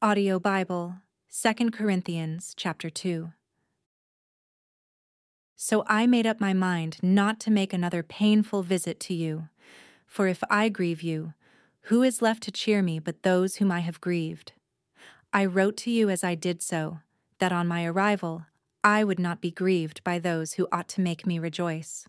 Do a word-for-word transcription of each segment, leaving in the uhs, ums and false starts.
Audio Bible, Second Corinthians chapter two. So I made up my mind not to make another painful visit to you, for if I grieve you, who is left to cheer me but those whom I have grieved? I wrote to you as I did so, that on my arrival I would not be grieved by those who ought to make me rejoice.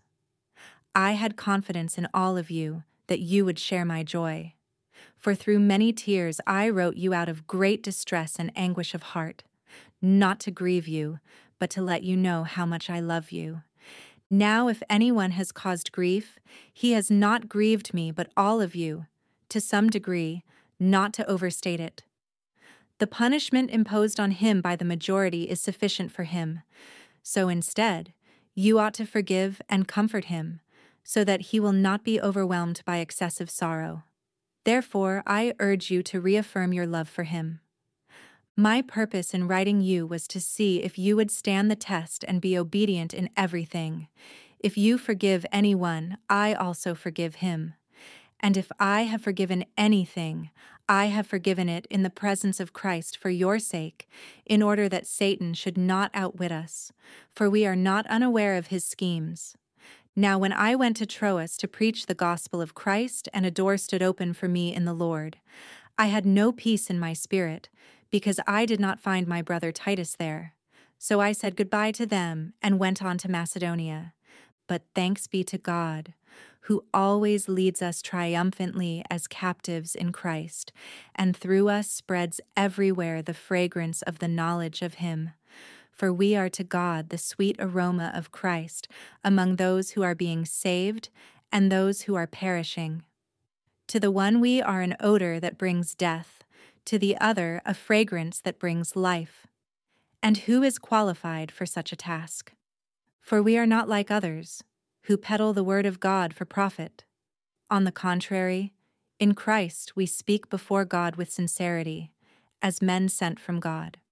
I had confidence in all of you that you would share my joy. For through many tears I wrote you out of great distress and anguish of heart, not to grieve you, but to let you know how much I love you. Now if anyone has caused grief, he has not grieved me but all of you, to some degree, not to overstate it. The punishment imposed on him by the majority is sufficient for him. So instead, you ought to forgive and comfort him, so that he will not be overwhelmed by excessive sorrow. Therefore, I urge you to reaffirm your love for him. My purpose in writing you was to see if you would stand the test and be obedient in everything. If you forgive anyone, I also forgive him. And if I have forgiven anything, I have forgiven it in the presence of Christ for your sake, in order that Satan should not outwit us, for we are not unaware of his schemes. Now when I went to Troas to preach the gospel of Christ and a door stood open for me in the Lord, I had no peace in my spirit, because I did not find my brother Titus there. So I said goodbye to them and went on to Macedonia. But thanks be to God, who always leads us triumphantly as captives in Christ, and through us spreads everywhere the fragrance of the knowledge of him. For we are to God the sweet aroma of Christ among those who are being saved and those who are perishing. To the one we are an odor that brings death, to the other a fragrance that brings life. And who is qualified for such a task? For we are not like others, who peddle the word of God for profit. On the contrary, in Christ we speak before God with sincerity, as men sent from God.